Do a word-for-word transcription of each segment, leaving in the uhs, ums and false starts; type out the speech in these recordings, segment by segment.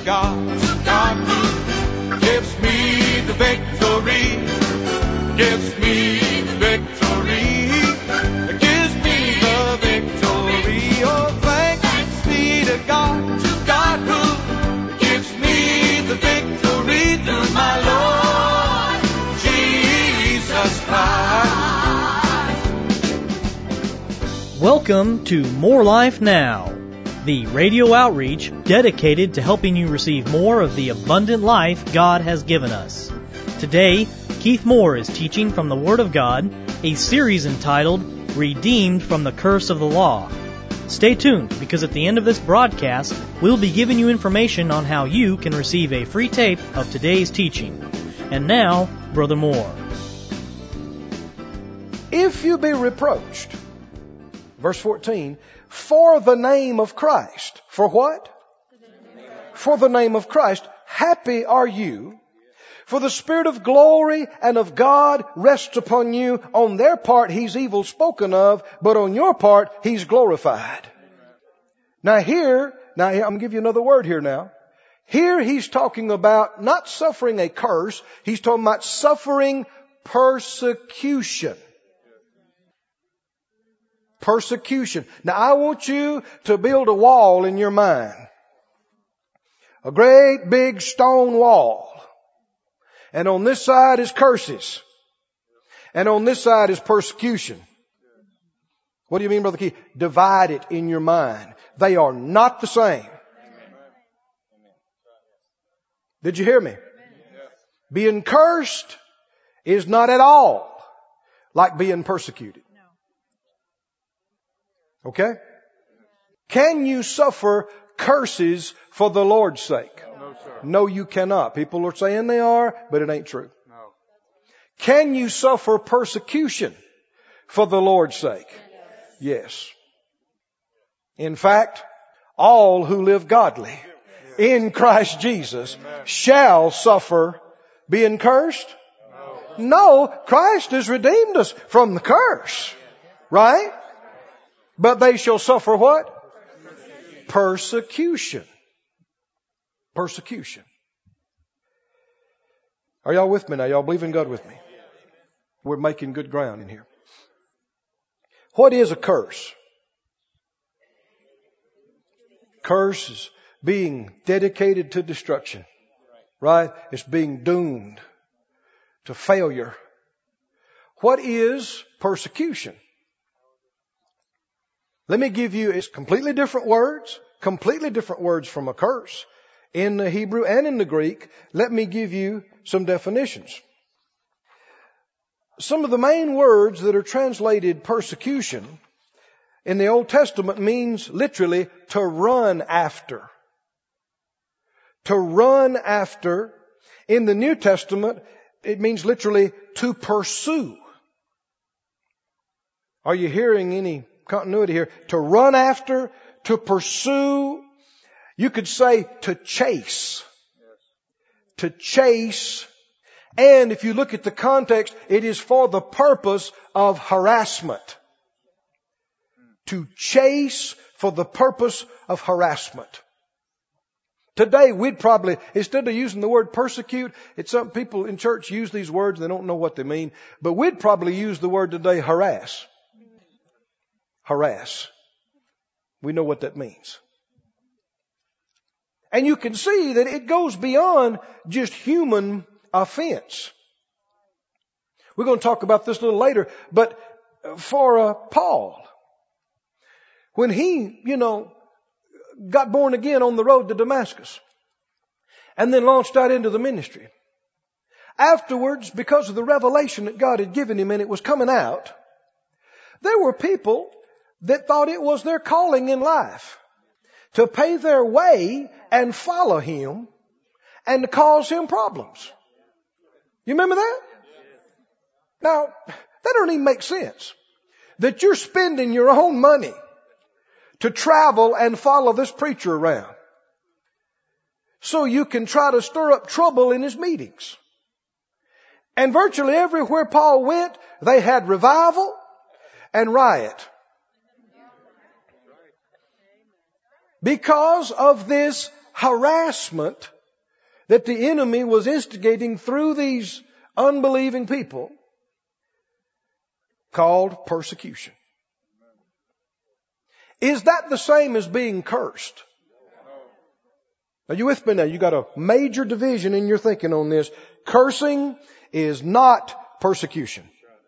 God, to God who gives me the victory, gives me the victory, gives me the victory. Oh, thanks be to God, to God who gives me the victory through my Lord Jesus Christ. Welcome to More Life Now, the radio outreach dedicated to helping you receive more of the abundant life God has given us. Today, Keith Moore is teaching from the Word of God, a series entitled Redeemed from the Curse of the Law. Stay tuned, because at the end of this broadcast, we'll be giving you information on how you can receive a free tape of today's teaching. And now, Brother Moore. If you be reproached, verse fourteen, for the name of Christ. For what? For the name of Christ. Happy are you, for the Spirit of glory and of God rests upon you. On their part, He's evil spoken of, but on your part, He's glorified. Now here, now I'm going to give you another word here now. Here He's talking about not suffering a curse. He's talking about suffering persecution. Persecution. Now I want you to build a wall in your mind. A great big stone wall. And on this side is curses. And on this side is persecution. What do you mean, Brother Keith? Divide it in your mind. They are not the same. Did you hear me? Being cursed is not at all like being persecuted. Okay? Can you suffer curses for the Lord's sake? No, sir. No, you cannot. People are saying they are, but it ain't true. No. Can you suffer persecution for the Lord's sake? Yes. In fact, all who live godly in Christ Jesus shall suffer being cursed. No, Christ has redeemed us from the curse. Right? But they shall suffer what? Persecution. Persecution. Are y'all with me now? Y'all believe in God with me? We're making good ground in here. What is a curse? Curse is being dedicated to destruction. Right? It's being doomed to failure. What is persecution? Let me give you, it's completely different words, completely different words from a curse in the Hebrew and in the Greek. Let me give you some definitions. Some of the main words that are translated persecution in the Old Testament means literally to run after. To run after. In the New Testament, it means literally to pursue. Are you hearing any continuity here? To run after, to pursue. You could say to chase. To chase. And if you look at the context, it is for the purpose of harassment. To chase for the purpose of harassment. Today we'd probably, instead of using the word persecute, it's some people in church use these words, they don't know what they mean, but we'd probably use the word today harass. Harass. We know what that means. And you can see that it goes beyond just human offense. We're going to talk about this a little later, but for uh, Paul, when he, you know, got born again on the road to Damascus and then launched out into the ministry, afterwards, because of the revelation that God had given him and it was coming out, there were people that thought it was their calling in life to pay their way and follow him and to cause him problems. You remember that? Now, that don't even make sense. That you're spending your own money to travel and follow this preacher around so you can try to stir up trouble in his meetings. And virtually everywhere Paul went, they had revival and riot. Because of this harassment that the enemy was instigating through these unbelieving people called persecution. Is that the same as being cursed? Are you with me now? You got a major division in your thinking on this. Cursing is not persecution.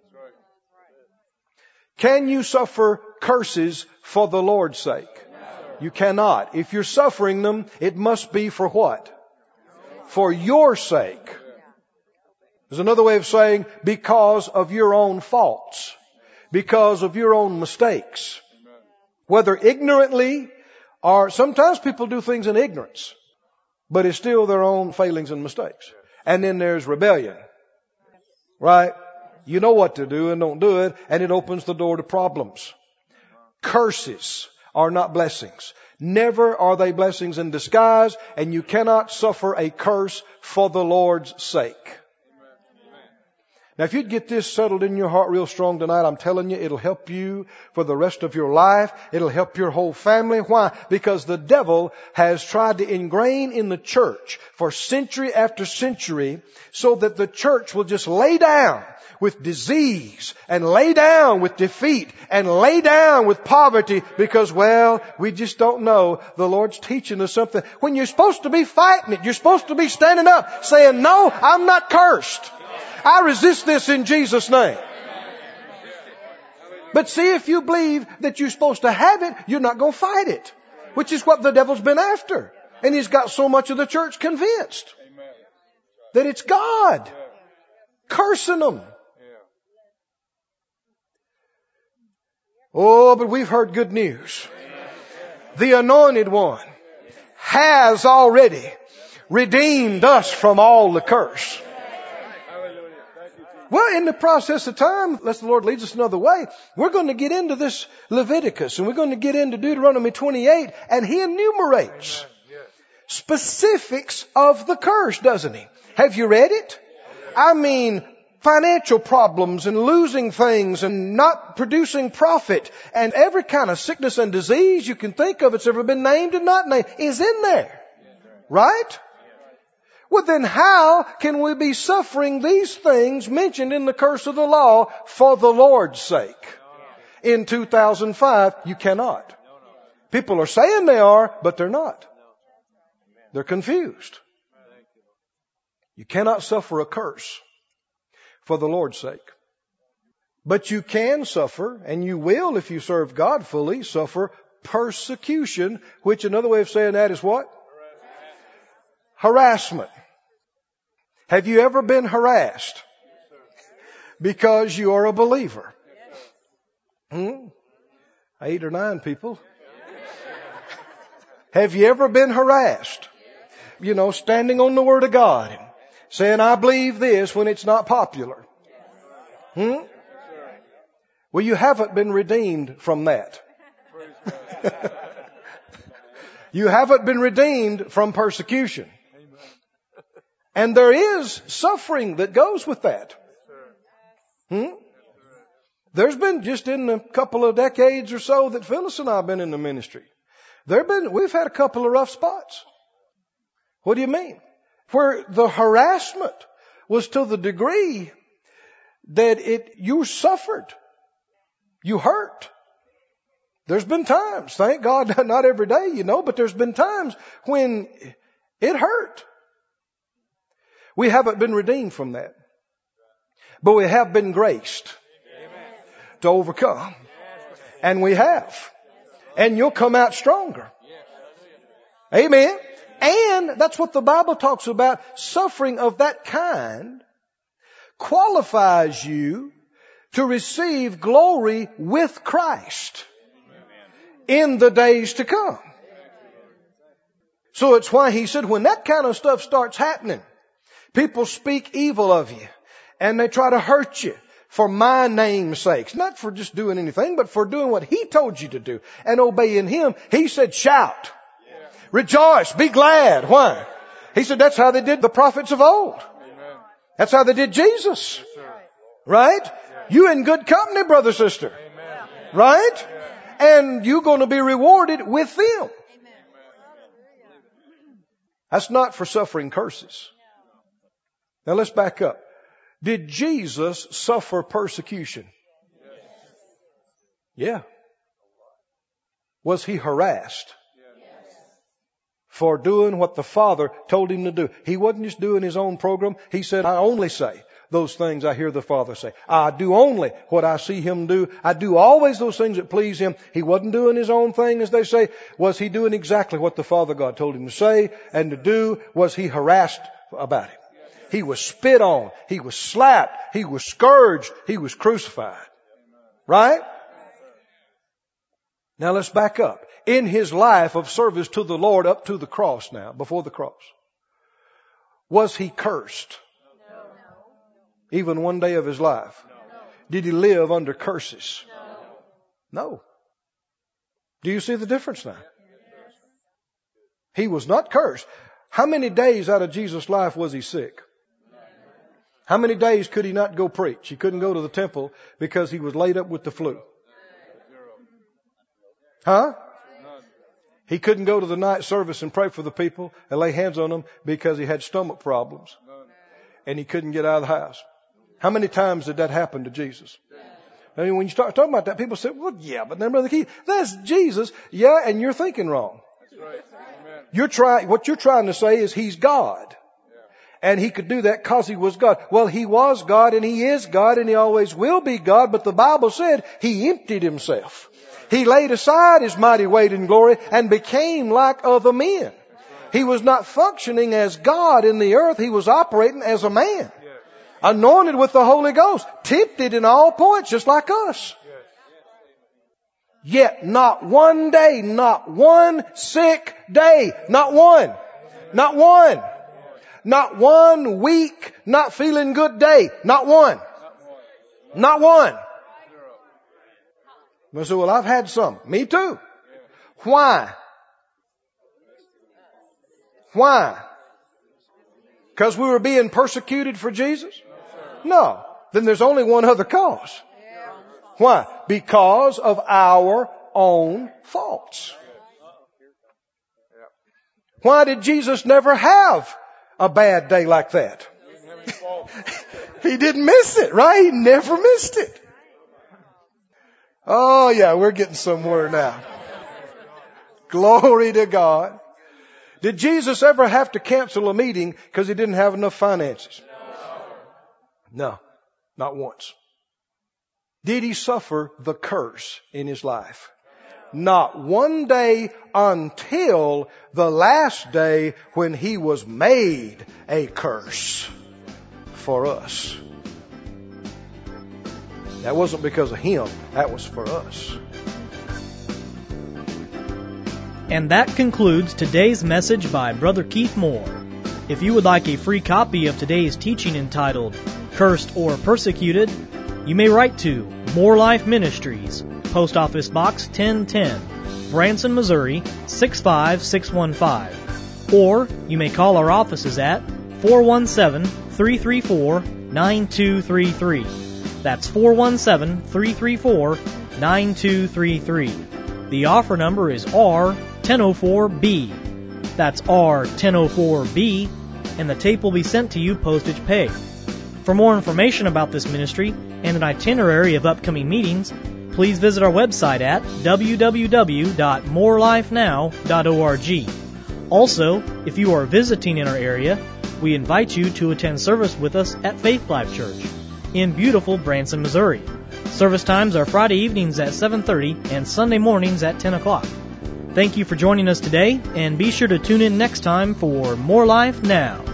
Can you suffer curses for the Lord's sake? You cannot. If you're suffering them, it must be for what? For your sake. There's another way of saying because of your own faults. Because of your own mistakes. Whether ignorantly or sometimes people do things in ignorance. But it's still their own failings and mistakes. And then there's rebellion. Right? You know what to do and don't do it. And it opens the door to problems. Curses are not blessings. Never are they blessings in disguise. And you cannot suffer a curse for the Lord's sake. Now, if you'd get this settled in your heart real strong tonight, I'm telling you, it'll help you for the rest of your life. It'll help your whole family. Why? Because the devil has tried to ingrain in the church for century after century so that the church will just lay down with disease and lay down with defeat and lay down with poverty because, well, we just don't know. The Lord's teaching us something. When you're supposed to be fighting it, you're supposed to be standing up saying, no, I'm not cursed. I resist this in Jesus' name. But see, if you believe that you're supposed to have it, you're not going to fight it. Which is what the devil's been after. And he's got so much of the church convinced that it's God cursing them. Oh, but we've heard good news. The Anointed One has already redeemed us from all the curse. Well, in the process of time, unless the Lord leads us another way, we're going to get into this Leviticus and we're going to get into Deuteronomy twenty-eight, and he enumerates specifics of the curse, doesn't he? Have you read it? I mean, financial problems and losing things and not producing profit and every kind of sickness and disease you can think of, it's ever been named and not named, is in there. Right? Well, then how can we be suffering these things mentioned in the curse of the law for the Lord's sake? In two thousand five, you cannot. People are saying they are, but they're not. They're confused. You cannot suffer a curse for the Lord's sake. But you can suffer, and you will if you serve God fully, suffer persecution, which another way of saying that is what? Harassment. Have you ever been harassed because you are a believer? Hmm? Eight or nine people. Have you ever been harassed? You know, standing on the Word of God and saying, I believe this when it's not popular. Hmm? Well, you haven't been redeemed from that. You haven't been redeemed from persecution. And there is suffering that goes with that. Hmm? There's been, just in a couple of decades or so that Phyllis and I have been in the ministry, there've been, we've had a couple of rough spots. What do you mean? Where the harassment was to the degree that it, you suffered. You hurt. There's been times, thank God, not every day, you know, but there's been times when it hurt. We haven't been redeemed from that. But we have been graced to overcome. And we have. And you'll come out stronger. Amen. And that's what the Bible talks about. Suffering of that kind qualifies you to receive glory with Christ in the days to come. So it's why he said when that kind of stuff starts happening, people speak evil of you and they try to hurt you for my name's sake. Not for just doing anything, but for doing what he told you to do and obeying him. He said, shout, rejoice, be glad. Why? He said that's how they did the prophets of old. That's how they did Jesus. Right? You in good company, brother, sister. Right? And you're going to be rewarded with them. That's not for suffering curses. Now let's back up. Did Jesus suffer persecution? Yeah. Was he harassed for doing what the Father told him to do? He wasn't just doing his own program. He said, I only say those things I hear the Father say. I do only what I see him do. I do always those things that please him. He wasn't doing his own thing, as they say. Was he doing exactly what the Father God told him to say and to do? Was he harassed about it? He was spit on. He was slapped. He was scourged. He was crucified. Right? Now let's back up. In his life of service to the Lord up to the cross now, before the cross, was he cursed? No. Even one day of his life? No. Did he live under curses? No. No. Do you see the difference now? He was not cursed. How many days out of Jesus' life was he sick? How many days could he not go preach? He couldn't go to the temple because he was laid up with the flu. Huh? He couldn't go to the night service and pray for the people and lay hands on them because he had stomach problems. And he couldn't get out of the house. How many times did that happen to Jesus? I mean, when you start talking about that, people say, well, yeah, but then Brother Keith, that's Jesus. Yeah, and you're thinking wrong. You're trying, what you're trying to say is he's God. And he could do that because he was God. Well, he was God and he is God and he always will be God. But the Bible said he emptied himself. He laid aside his mighty weight in glory and became like other men. He was not functioning as God in the earth. He was operating as a man. Anointed with the Holy Ghost. Tempted in all points just like us. Yet not one day, not one sick day, not one, not one. Not one weak, not feeling good day. Not one. Not one. I said, well, I've had some. Me too. Why? Why? Because we were being persecuted for Jesus? No. Then there's only one other cause. Why? Because of our own faults. Why did Jesus never have a bad day like that? He didn't miss it, right? He never missed it. Oh yeah, we're getting somewhere now. Glory to God. Did Jesus ever have to cancel a meeting because he didn't have enough finances? No, not once. Did he suffer the curse in his life? Not one day until the last day when he was made a curse for us. That wasn't because of him. That was for us. And that concludes today's message by Brother Keith Moore. If you would like a free copy of today's teaching entitled Cursed or Persecuted, you may write to More Life Ministries, Post Office Box ten ten, Branson, Missouri six five six one five. Or you may call our offices at four one seven, three three four, nine two three three. That's four one seven, three three four, nine two three three. The offer number is R ten oh four B. That's R ten oh four B, and the tape will be sent to you postage paid. For more information about this ministry and an itinerary of upcoming meetings, please visit our website at w w w dot more life now dot org. Also, if you are visiting in our area, we invite you to attend service with us at Faith Life Church in beautiful Branson, Missouri. Service times are Friday evenings at seven thirty and Sunday mornings at ten o'clock. Thank you for joining us today, and be sure to tune in next time for More Life Now.